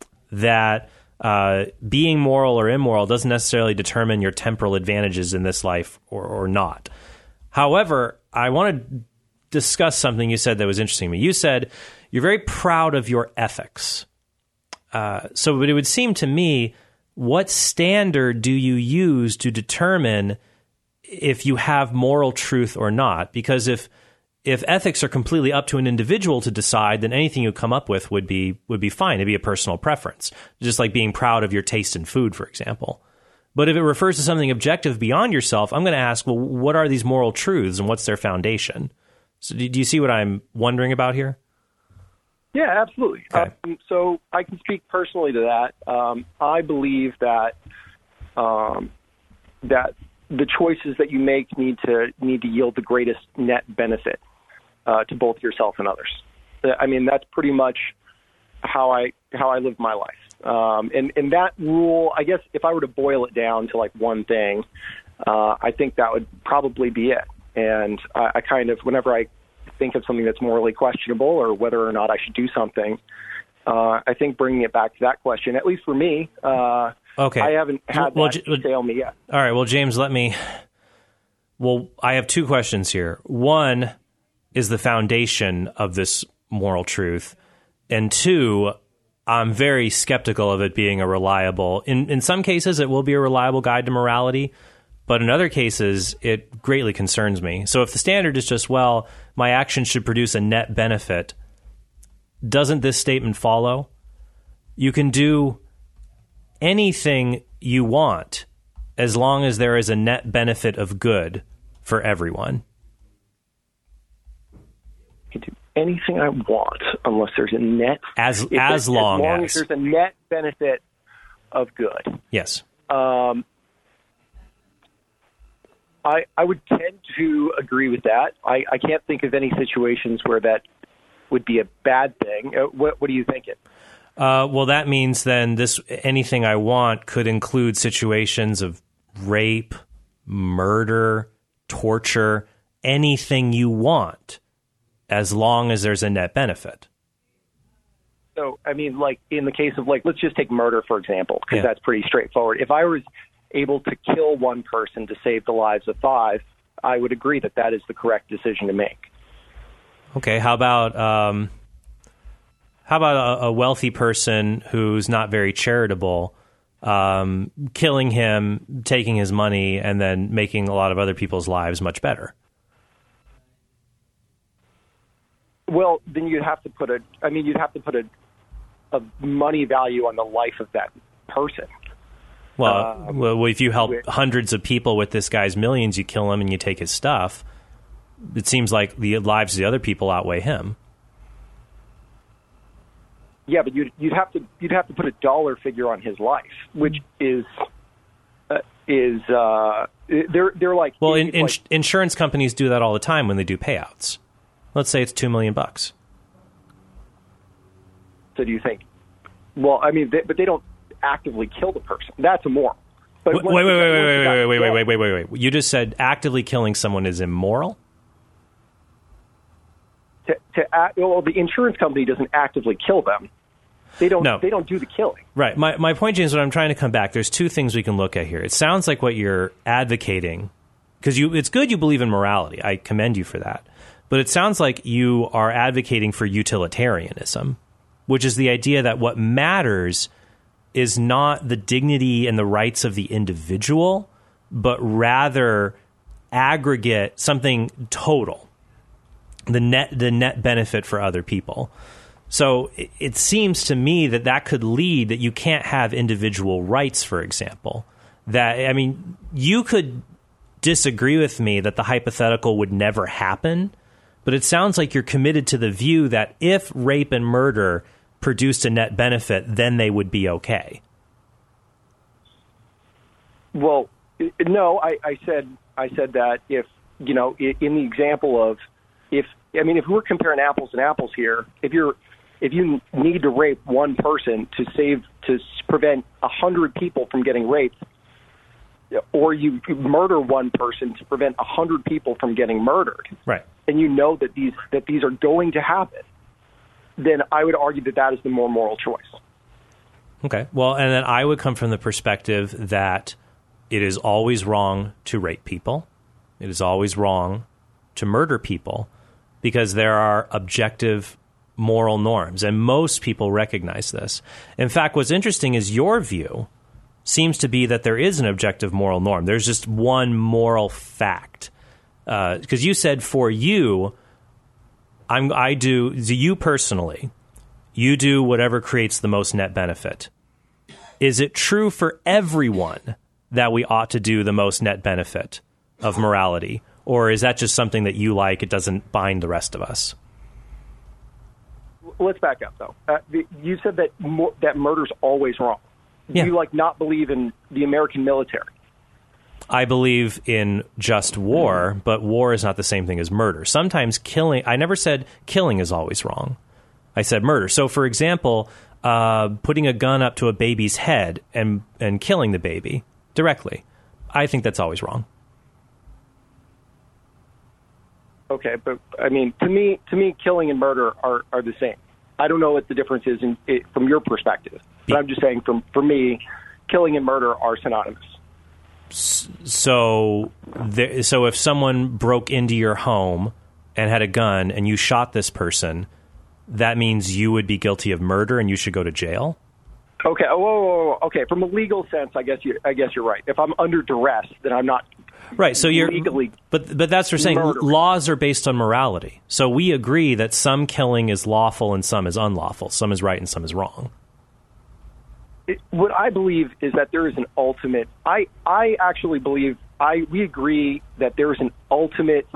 that uh, being moral or immoral doesn't necessarily determine your temporal advantages in this life or, or not. However, I want to discuss something you said that was interesting to me. You said you're very proud of your ethics. Uh, so it would seem to me, what standard do you use to determine if you have moral truth or not? Because if if ethics are completely up to an individual to decide, then anything you come up with would be would be fine. It'd be a personal preference, just like being proud of your taste in food, for example. But if it refers to something objective beyond yourself, I'm going to ask, well, what are these moral truths and what's their foundation? So do, do you see what I'm wondering about here? Yeah, absolutely. Okay. Um, so I can speak personally to that. Um, I believe that um, that the choices that you make need to need to yield the greatest net benefit uh, to both yourself and others. I mean, that's pretty much how I how I live my life. Um, and, and that rule, I guess, if I were to boil it down to like one thing, uh, I think that would probably be it. And I, I kind of, whenever I think of something that's morally questionable or whether or not I should do something, uh, I think bringing it back to that question, at least for me, uh, okay. I haven't had well, that well, fail me yet. All right. Well, James, let me. Well, I have two questions here. One is the foundation of this moral truth, and two, I'm very skeptical of it being a reliable. In in some cases, it will be a reliable guide to morality, but in other cases, it greatly concerns me. So if the standard is just, well, my actions should produce a net benefit, doesn't this statement follow? You can do anything you want as long as there is a net benefit of good for everyone. I can do anything I want unless there's a net. As if as long as long as. as there's a net benefit of good. Yes. Um, I I would tend to agree with that. I, I can't think of any situations where that would be a bad thing. Uh, what what are you thinking? Uh, well, that means then this anything I want could include situations of rape, murder, torture, anything you want, as long as there's a net benefit. So, I mean, like in the case of like, let's just take murder, for example, because Yeah. that's pretty straightforward. If I was able to kill one person to save the lives of five, I would agree that that is the correct decision to make. Okay, how about um, how about a, a wealthy person who's not very charitable, um, killing him, taking his money, and then making a lot of other people's lives much better? Well, then you'd have to put a, I mean, you'd have to put a, a money value on the life of that person. Well, Um, well, if you help with- hundreds of people with this guy's millions, you kill him and you take his stuff. It seems like the lives of the other people outweigh him. Yeah, but you'd you'd have to you'd have to put a dollar figure on his life, which is uh, is uh, they're they're like Well, in, it's in, like- insurance companies do that all the time when they do payouts. Let's say it's two million bucks. So do you think? Well, I mean, they, but they don't actively kill the person. That's immoral. But Wait, once wait, you- wait, wait, once wait, you wait, got wait, wait, killed- wait, wait, wait, wait, wait. You just said actively killing someone is immoral? To, to act, well, the insurance company doesn't actively kill them. They don't. No. They don't do the killing. Right. My my point, James, what I'm trying to come back, there's two things we can look at here. It sounds like what you're advocating, because you it's good you believe in morality. I commend you for that. But it sounds like you are advocating for utilitarianism, which is the idea that what matters is not the dignity and the rights of the individual, but rather aggregate, something total, the net the net benefit for other people. So it, it seems to me that that could lead that you can't have individual rights, for example. That, I mean, you could disagree with me that the hypothetical would never happen, but it sounds like you're committed to the view that if rape and murder produced a net benefit, then they would be okay. Well, no, I, I said I said that if you know, in, in the example of if, I mean, if we're comparing apples and apples here, if you're, if you need to rape one person to save, to prevent a hundred people from getting raped, or you murder one person to prevent a hundred people from getting murdered, right? And you know that these, that these are going to happen, then I would argue that that is the more moral choice. Okay. Well, and then I would come from the perspective that it is always wrong to rape people. It is always wrong to murder people because there are objective moral norms, and most people recognize this. In fact, what's interesting is your view seems to be that there is an objective moral norm. There's just one moral fact. Because uh, you said for you, I'm, I do, you personally, you do whatever creates the most net benefit. Is it true for everyone that we ought to do the most net benefit of morality? Or is that just something that you like, it doesn't bind the rest of us? Let's back up, though. Uh, the, you said that mo- that murder's always wrong. Yeah. Do you, like, not believe in the American military? I believe in just war, but war is not the same thing as murder. Sometimes killing, I never said killing is always wrong. I said murder. So, for example, uh, putting a gun up to a baby's head and, and killing the baby directly, I think that's always wrong. Okay, but, I mean, to me, to me, killing and murder are, are the same. I don't know what the difference is in, it, from your perspective, but I'm just saying, from, for me, killing and murder are synonymous. So, there, so if someone broke into your home and had a gun and you shot this person, that means you would be guilty of murder and you should go to jail? Okay. Oh, whoa, whoa, whoa. Okay. From a legal sense, I guess you. I guess you're right. If I'm under duress, then I'm not. Right. So you're legally. But but that's what we're saying. Murdering. Laws are based on morality. So we agree that some killing is lawful and some is unlawful. Some is right and some is wrong. It, what I believe is that there is an ultimate. I I actually believe I we agree that there is an ultimate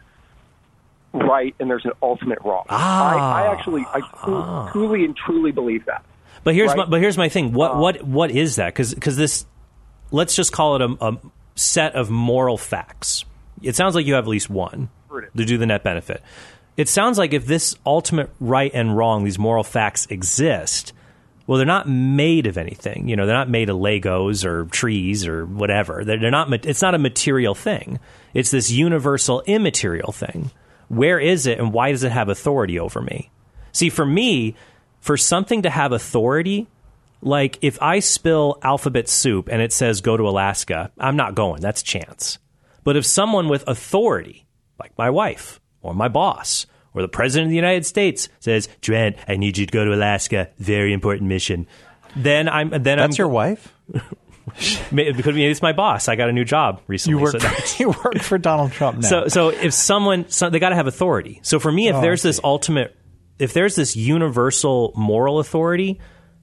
right and there's an ultimate wrong. Ah. I, I actually I Ah. truly and truly believe that. But here's right? my, but here's my thing. What Uh, what what is that? Because because this, let's just call it a, a set of moral facts. It sounds like you have at least one to do the net benefit. It sounds like if this ultimate right and wrong, these moral facts exist, well, they're not made of anything. You know, they're not made of Legos or trees or whatever. They're, they're not. It's not a material thing. It's this universal immaterial thing. Where is it, and why does it have authority over me? See, for me, for something to have authority, like if I spill alphabet soup and it says go to Alaska, I'm not going. That's chance. But if someone with authority, like my wife or my boss or the president of the United States says, Trent, I need you to go to Alaska, very important mission, then I'm then That's I'm your wife? Because it's my boss. I got a new job recently. You work, so for, you work for Donald Trump now. So, so if someone, so they got to have authority. So for me, if Oh, there's I this ultimate, if there's this universal moral authority,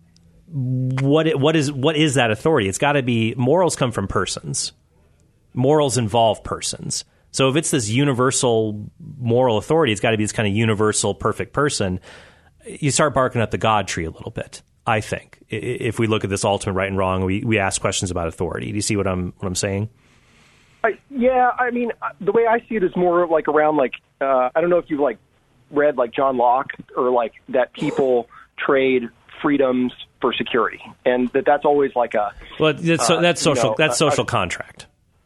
what it, what is what is that authority? It's got to be, morals come from persons. Morals involve persons. So if it's this universal moral authority, it's got to be this kind of universal perfect person. You start barking up the God tree a little bit, I think. If we look at this ultimate right and wrong, we, we ask questions about authority. Do you see what I'm what I'm saying? I, yeah, I mean, the way I see it is more like around like uh, I don't know if you've like read like John Locke or like that people trade freedoms for security, and that that's always like a well, that's, so, that's uh, social you know, that's social a, contract.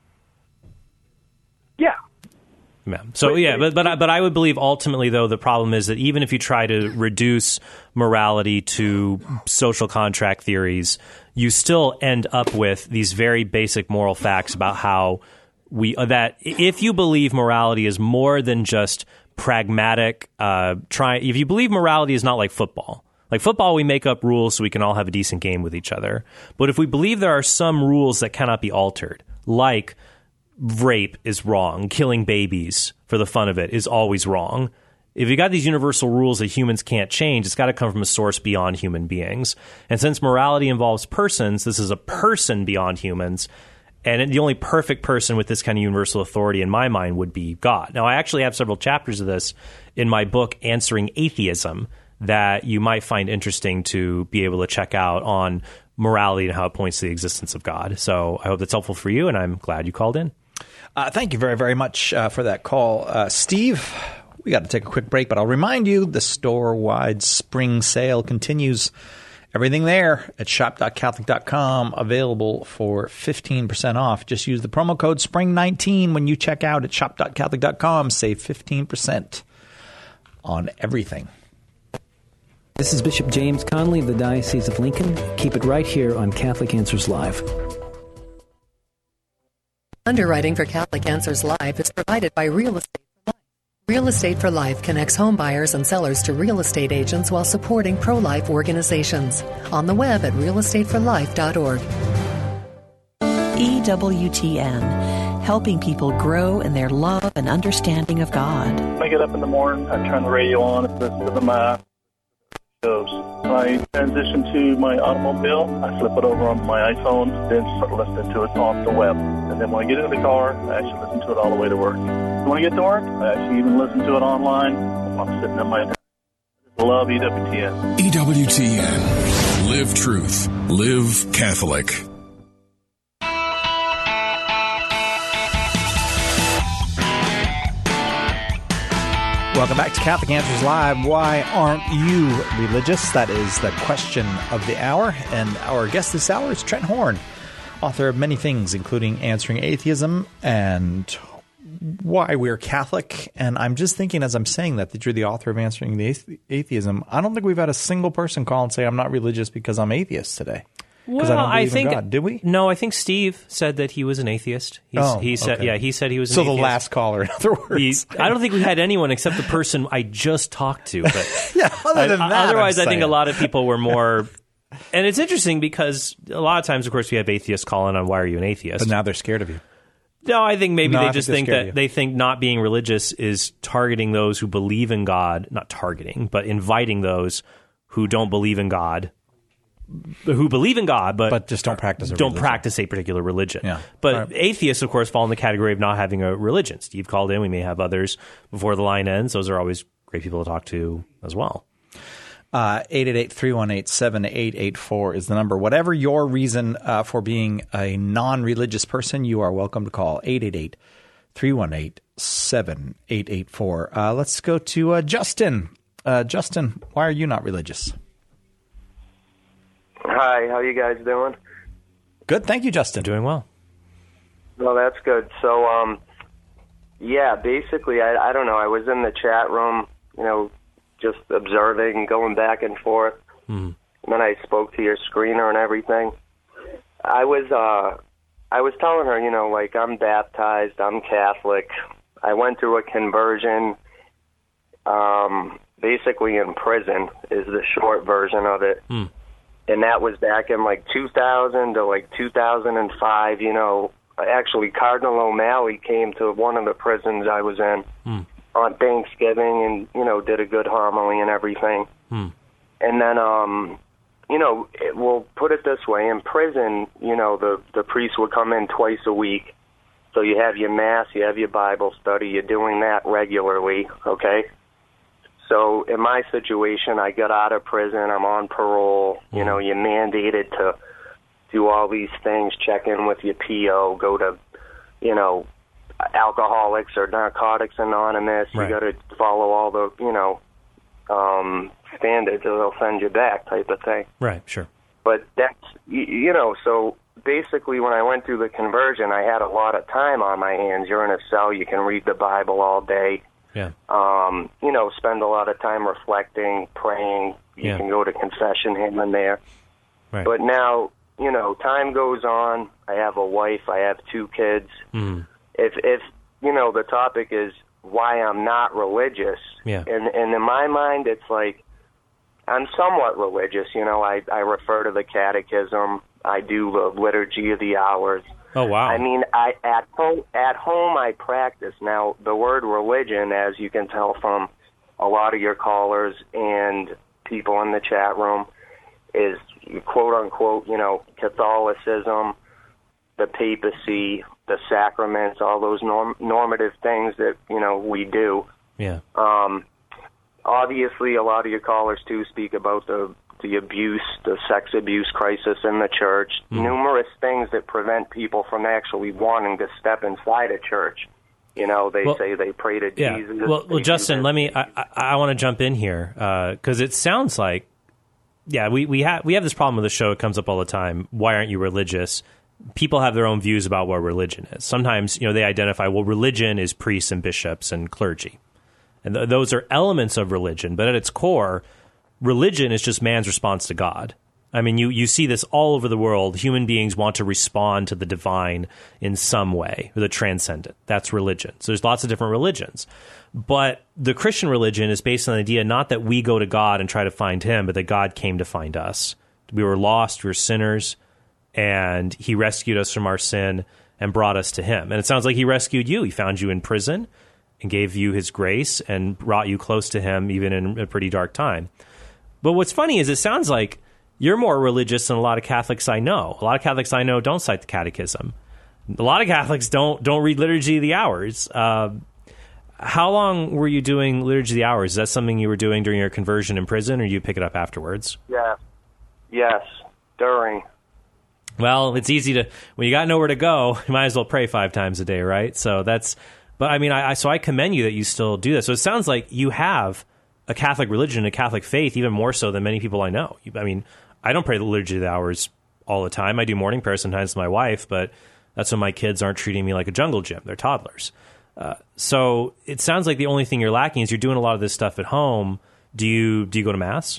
Yeah. Yeah. So yeah, but but I, but I would believe ultimately though the problem is that even if you try to reduce morality to social contract theories, you still end up with these very basic moral facts about how we uh, that if you believe morality is more than just pragmatic, uh, try if you believe morality is not like football. Like football, we make up rules so we can all have a decent game with each other. But if we believe there are some rules that cannot be altered, like rape is wrong, killing babies for the fun of it is always wrong. If you got these universal rules that humans can't change, it's got to come from a source beyond human beings. And since morality involves persons, this is a person beyond humans. And the only perfect person with this kind of universal authority in my mind would be God. Now, I actually have several chapters of this in my book, Answering Atheism, that you might find interesting to be able to check out on morality and how it points to the existence of God. So I hope that's helpful for you, and I'm glad you called in. Uh, thank you very, very much uh, for that call. Uh, Steve, we got to take a quick break, but I'll remind you the store-wide spring sale continues. Everything there at shop dot catholic dot com, available for fifteen percent off. Just use the promo code spring nineteen when you check out at shop dot catholic dot com. Save fifteen percent on everything. This is Bishop James Conley of the Diocese of Lincoln. Keep it right here on Catholic Answers Live. Underwriting for Catholic Answers Live is provided by Real Estate for Life. Real Estate for Life connects home buyers and sellers to real estate agents while supporting pro-life organizations. On the web at real estate for life dot org. E W T N, helping people grow in their love and understanding of God. When I get up in the morning, I turn the radio on and listen to the Mass shows. When I transition to my automobile, I flip it over on my iPhone, then start listening to it off the web. And then when I get in the car, I actually listen to it all the way to work. When I get to work, I actually even listen to it online while I'm sitting in my desk. I love E W T N. E W T N. Live truth. Live Catholic. Welcome back to Catholic Answers Live. Why aren't you religious? That is the question of the hour. And our guest this hour is Trent Horn, author of many things, including Answering Atheism and Why We're Catholic. And I'm just thinking as I'm saying that, that you're the author of Answering the Atheism. I don't think we've had a single person call and say, I'm not religious because I'm atheist today. Well, I, don't I think God. Did we? No, I think Steve said that he was an atheist. He's, oh, he said, okay. yeah, he said he was. An so atheist. the last caller, in other words. He, I don't think we had anyone except the person I just talked to. But yeah, other than I, that, otherwise, I'm I think saying. a lot of people were more. And it's interesting because a lot of times, of course, we have atheists calling on, "Why are you an atheist?" But now they're scared of you. No, I think maybe no, they I just think think that they think not being religious is targeting those who believe in God, not targeting, but inviting those who don't believe in God. Who believe in God, but, but just don't practice a don't religion. practice a particular religion. Yeah. But right. atheists, of course, fall in the category of not having a religion. Steve called in. We may have others before the line ends. Those are always great people to talk to as well. Uh, eight eight eight, three one eight, seven eight eight four is the number. Whatever your reason uh, for being a non-religious person, you are welcome to call eight eight eight, three one eight, seven eight eight four. Uh, let's go to uh, Justin. Uh, Justin, why are you not religious? Hi, how you guys doing? Good, thank you, Justin. Doing well. Well, that's good. So, um, yeah, basically, I, I don't know. I was in the chat room, you know, just observing, going back and forth. Mm. Then I spoke to your screener and everything. I was, uh, I was telling her, you know, like I'm baptized, I'm Catholic. I went through a conversion, um, basically in prison is the short version of it. Mm. And that was back in like two thousand to like two thousand five, you know. Actually, Cardinal O'Malley came to one of the prisons I was in mm. on Thanksgiving and, you know, did a good homily and everything. Mm. And then, um, you know, it, we'll put it this way. In prison, you know, the, the priest would come in twice a week. So you have your Mass, you have your Bible study. You're doing that regularly, okay? So in my situation, I got out of prison. I'm on parole. You know, you're mandated to do all these things, check in with your P O, go to, you know, Alcoholics or Narcotics Anonymous. Right. You got to follow all the, you know, um, standards or they'll send you back type of thing. Right, sure. But that's, you know, so basically when I went through the conversion, I had a lot of time on my hands. You're in a cell. You can read the Bible all day. Yeah. Um, you know, spend a lot of time reflecting, praying. You Yeah. can go to confession here and there. Right. But now, you know, time goes on. I have a wife. I have two kids. Mm. If, if you know, the topic is why I'm not religious, Yeah. and, and in my mind, it's like I'm somewhat religious. You know, I, I refer to the catechism. I do the liturgy of the hours. Oh, wow. I mean, I at home, at home I practice. Now, the word religion, as you can tell from a lot of your callers and people in the chat room, is quote-unquote, you know, Catholicism, the papacy, the sacraments, all those norm- normative things that, you know, we do. Yeah. Um, obviously, a lot of your callers, too, speak about the the abuse, the sex abuse crisis in the church, Mm. numerous things that prevent people from actually wanting to step inside a church. You know, they Well, say they pray to Yeah. Jesus. Well, they well, do Justin, this. let me. I, I, I want to jump in here because it sounds like, yeah, we we have we have this problem with the show. It comes up all the time. Why aren't you religious? People have their own views about what religion is. Sometimes, you know, they identify, well, religion is priests and bishops and clergy, and th- those are elements of religion. But at its core, religion is just man's response to God. I mean, you, you see this all over the world. Human beings want to respond to the divine in some way, or the transcendent. That's religion. So there's lots of different religions. But the Christian religion is based on the idea not that we go to God and try to find him, but that God came to find us. We were lost, we were sinners, and he rescued us from our sin and brought us to him. And it sounds like he rescued you. He found you in prison and gave you his grace and brought you close to him, even in a pretty dark time. But what's funny is it sounds like you're more religious than a lot of Catholics I know. A lot of Catholics I know don't cite the catechism. A lot of Catholics don't don't read Liturgy of the Hours. Uh, how long were you doing Liturgy of the Hours? Is that something you were doing during your conversion in prison, or you pick it up afterwards? Yeah. Yes. During. Well, it's easy to, when you got nowhere to go, you might as well pray five times a day, right? So that's, but I mean, I, I so I commend you that you still do this. So it sounds like you have a Catholic religion, a Catholic faith, even more so than many people I know. I mean, I don't pray the Liturgy of the Hours all the time. I do morning prayer sometimes with my wife, but that's when my kids aren't treating me like a jungle gym. They're toddlers. Uh, so it sounds like the only thing you're lacking is you're doing a lot of this stuff at home. Do you do you go to Mass?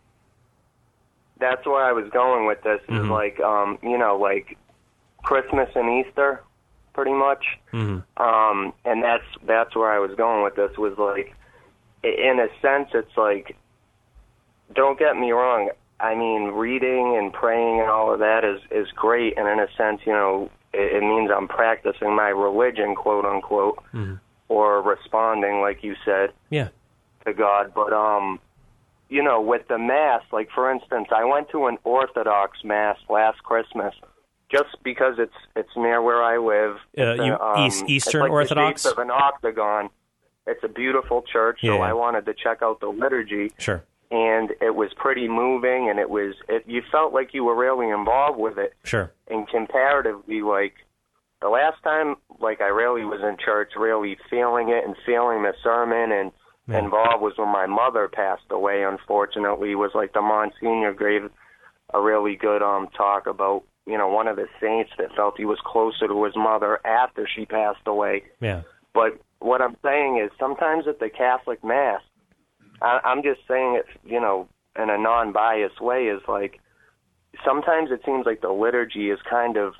That's where I was going with this. Is Mhm. like, um, you know, like Christmas and Easter, pretty much. Mm-hmm. Um, and that's that's where I was going with this. Was like, i- in a sense, it's like, don't get me wrong. I mean, reading and praying and all of that is is great, and in a sense, you know, it, it means I'm practicing my religion, quote unquote, Mm-hmm. or responding, like you said, Yeah. to God. But um, you know, with the Mass, like for instance, I went to an Orthodox Mass last Christmas, just because it's it's near where I live. Uh, It's a, you um, East, Eastern it's like Orthodox? the shape of an octagon. It's a beautiful church, so Yeah, yeah. I wanted to check out the liturgy. Sure. And it was pretty moving, and it was it, you felt like you were really involved with it. Sure. And comparatively, like the last time, like I really was in church, really feeling it and feeling the sermon and Yeah. involved was when my mother passed away. Unfortunately, was like the Monsignor gave a really good um talk about, you know, one of the saints that felt he was closer to his mother after she passed away. Yeah. But what I'm saying is sometimes at the Catholic Mass, I, I'm just saying it, you know, in a non-biased way, is like sometimes it seems like the liturgy is kind of,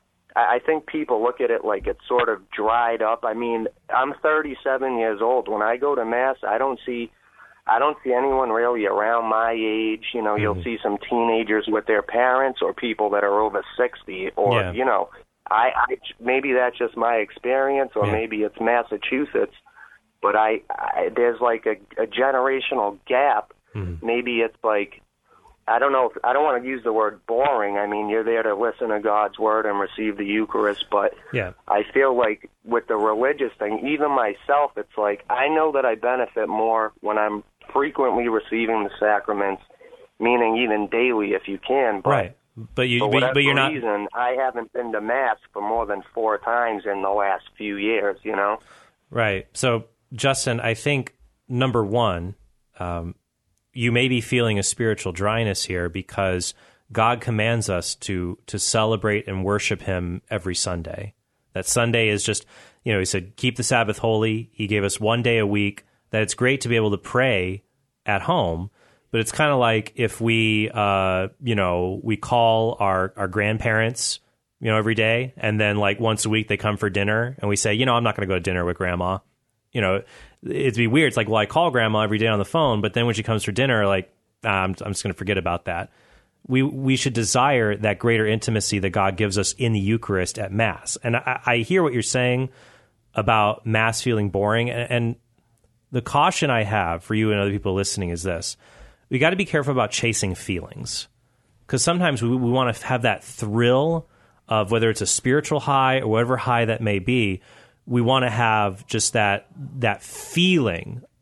I, I think people look at it like it's sort of dried up. I mean, I'm thirty-seven years old. When I go to Mass, I don't see, I don't see anyone really around my age. You know, you'll see some teenagers with their parents or people that are over sixty or, Yeah. you know, I, I maybe that's just my experience, or Yeah. maybe it's Massachusetts, but I, I there's like a, a generational gap. Mhm. Maybe it's like, I don't know, if, I don't want to use the word boring. I mean, you're there to listen to God's word and receive the Eucharist, but Yeah. I feel like with the religious thing, even myself, it's like I know that I benefit more when I'm frequently receiving the sacraments, meaning even daily if you can. But Right. But you for but, whatever but you're not reason, I haven't been to Mass for more than four times in the last few years, you know? right. So Justin, I think number one, um, you may be feeling a spiritual dryness here because God commands us to to celebrate and worship him every Sunday. That Sunday is just, you know, he said, keep the Sabbath holy. He gave us one day a week, that it's great to be able to pray at home. But it's kind of like if we, uh, you know, we call our, our grandparents, you know, every day, and then like once a week they come for dinner, and we say, you know, I'm not going to go to dinner with grandma. You know, it'd be weird. It's like, well, I call grandma every day on the phone, but then when she comes for dinner, like, ah, I'm, I'm just going to forget about that. We we should desire that greater intimacy that God gives us in the Eucharist at Mass. And I, I hear what you're saying about Mass feeling boring, and, and the caution I have for you and other people listening is this. We got to be careful about chasing feelings, because sometimes we, we want to have that thrill of whether it's a spiritual high or whatever high that may be. We want to have just that that feeling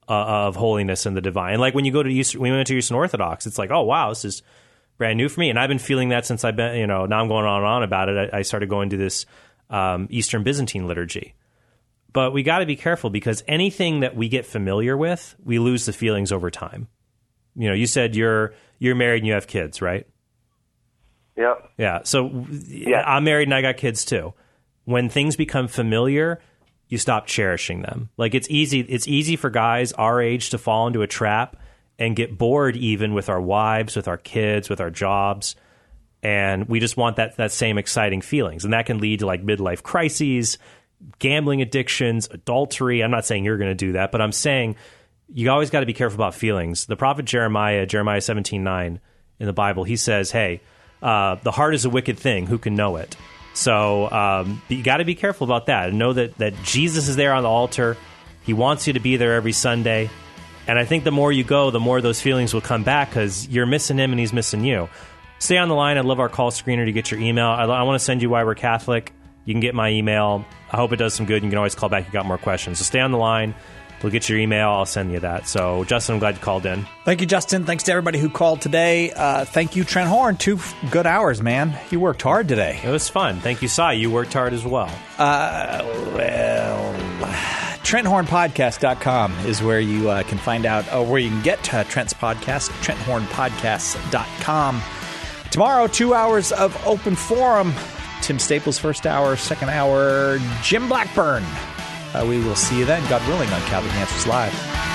uh, of holiness and the divine. Like when you go to Eastern, we went to Eastern Orthodox, it's like, oh wow, this is brand new for me. And I've been feeling that since I've been, you know, now I'm going on and on about it. I, I started going to this um, Eastern Byzantine liturgy. But we got to be careful because anything that we get familiar with, we lose the feelings over time. You know, you said you're you're married and you have kids, right? Yep. Yeah. So yeah. I'm married and I got kids too. When things become familiar, you stop cherishing them. Like it's easy. It's easy for guys our age to fall into a trap and get bored even with our wives, with our kids, with our jobs. And we just want that that same exciting feelings. And that can lead to like midlife crises, gambling addictions, adultery. I'm not saying you're going to do that, but I'm saying you always got to be careful about feelings. The prophet Jeremiah, Jeremiah seventeen nine in the Bible, he says, hey, uh, the heart is a wicked thing. Who can know it? So um, you got to be careful about that and know that, that Jesus is there on the altar. He wants you to be there every Sunday. And I think the more you go, the more those feelings will come back because you're missing him and he's missing you. Stay on the line. I'd love our call screener to get your email. I, I want to send you Why We're Catholic. You can get my email. I hope it does some good. You can always call back if you got more questions. So stay on the line. We'll get your email. I'll send you that. So, Justin, I'm glad you called in. Thank you, Justin. Thanks to everybody who called today. Uh, thank you, Trent Horn. Two good hours, man. You worked hard today. It was fun. Thank you, Cy. You worked hard as well. Uh, well, Trent Horn Podcast dot com is where you uh, can find out, uh, where you can get uh, Trent's podcast, Trent Horn Podcast dot com. Tomorrow, two hours of open forum. Tim Staples, first hour, second hour, Jim Blackburn. Uh, we will see you then, God willing, on Catholic Answers Live.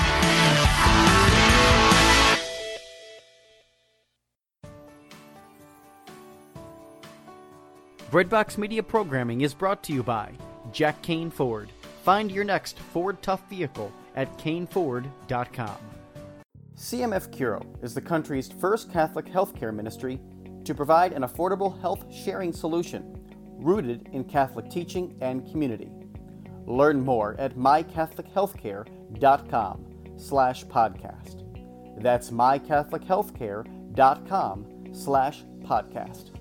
Breadbox Media Programming is brought to you by Jack Kane Ford. Find your next Ford Tough vehicle at Kane Ford dot com. C M F Curo is the country's first Catholic healthcare ministry to provide an affordable health sharing solution rooted in Catholic teaching and community. Learn more at my catholic healthcare dot com slash podcast. That's my catholic healthcare dot com slash podcast.